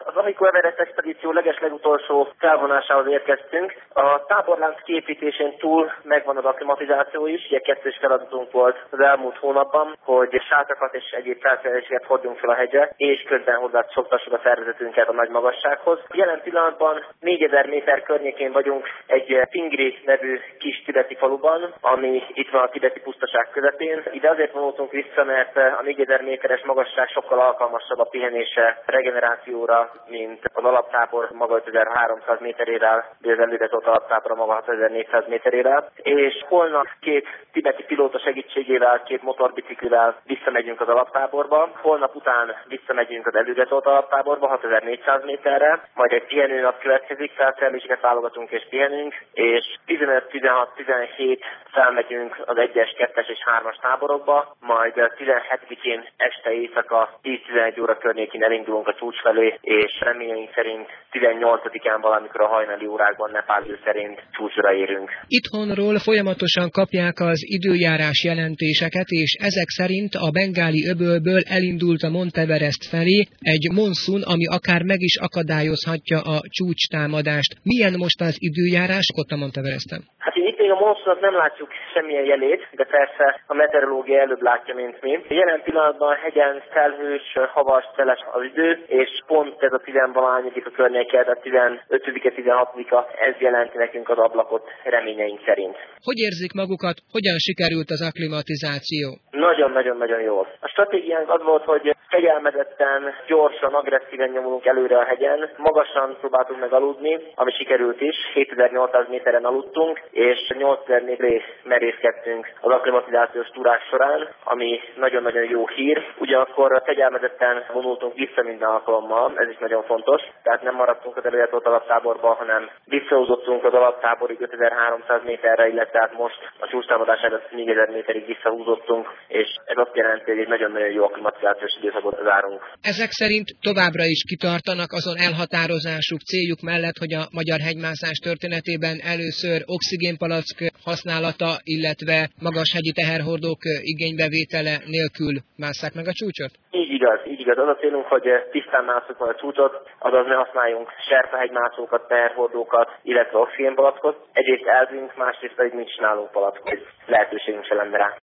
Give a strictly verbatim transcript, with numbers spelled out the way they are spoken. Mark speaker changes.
Speaker 1: Az Amico Everest expedíció legeslegutolsó felvonásához érkeztünk. A táborlánc kiépítésén túl megvan az akklimatizáció is, ugye kettős feladatunk volt az elmúlt hónapban, hogy sátrakat és egyéb felszereléseket hordjunk fel a hegyre, és közben hozzá szoktassuk a szervezetünket a nagy magassághoz. Jelen pillanatban négyezer méter környékén vagyunk egy Tingri nevű kis tibeti faluban, ami itt van a tibeti pusztaság közepén. Ide azért vonultunk vissza, mert a négyezer méteres magasság sokkal alkalmasabb a pihenésre, regenerációra, mint az alaptábor maga ötezer-háromszáz méterével, de az előretolt alaptábor maga hatezer-négyszáz méterével. És holnap két tibeti pilóta segítségével, két motorbiciklivel visszamegyünk az alaptáborba. Holnap után visszamegyünk az előretolt alaptáborba hatezer-négyszáz méterre, majd egy pihenőnap következik, felszereléseket válogatunk és pihenünk, és tizenöt, tizenhat, tizenhét felmegyünk az egyes, kettes és hármas táborokba, majd tizenhetedikén este éjszaka tíz-tizenegy óra környékén elindulunk a csúcs felé, és reményeink szerint tizennyolcadikán valamikor a hajnali órákban Nepál idő szerint csúcsra érünk.
Speaker 2: Itthonról folyamatosan kapják az időjárás jelentéseket, és ezek szerint a bengáli öbölből elindult a Mount Everest felé egy monszun, ami akár meg is akadályozhatja a csúcstámadást. Milyen most az időjárás ott a Mount Everesten?
Speaker 1: Hát itt még a monszunot nem látjuk semmilyen jelét, de persze a meteorológia előbb látja, mint mi. Jelen pillanatban hegyen felhős, havas, szeles az idő, és pont ez a tizenvalahányadik a környéke, a tizenötödike, tizenhatodika, ez jelenti nekünk az ablakot reményeink szerint.
Speaker 2: Hogy érzik magukat, hogyan sikerült az akklimatizáció?
Speaker 1: Nagyon-nagyon-nagyon jól. A stratégiánk az volt, hogy fegyelmezetten, gyorsan, agresszíven nyomulunk előre a hegyen, magasan próbáltunk meg aludni, ami sikerült is, hétezer-nyolcszáz méteren aludtunk, és nyolcezer méterre merészkedtünk az akklimatizációs túrák során, ami nagyon-nagyon jó hír. Ugyanakkor fegyelmezetten vonultunk vissza minden alkalommal, ez is nagyon fontos, tehát nem maradtunk az előretolt alaptáborban, hanem visszahúzottunk az alaptáborig ötezer-háromszáz méterre, illetve hát most a csúcstámadás előtt négyezer méterig visszahúzottunk, és ez azt jelenti, hogy egy nagyon-nagyon jó akklimatizációs időszakot zárunk.
Speaker 2: Ezek szerint továbbra is kitartanak azon elhatározásuk, céljuk mellett, hogy a magyar hegymászás történetében először oxigénpalack használata, illetve magas hegyi teherhordók igénybevétele nélkül másszák meg a csúcsot?
Speaker 1: Így igaz, így igaz. Az a célunk, hogy tisztán másszuk meg a csúcsot, azaz ne használjunk serpehegymászókat, teherhordókat, illetve oxigénpalackot. Egyrészt elvünk, másrészt pedig nincs nálunk palack, hogy lehetőségünk se lenne rá.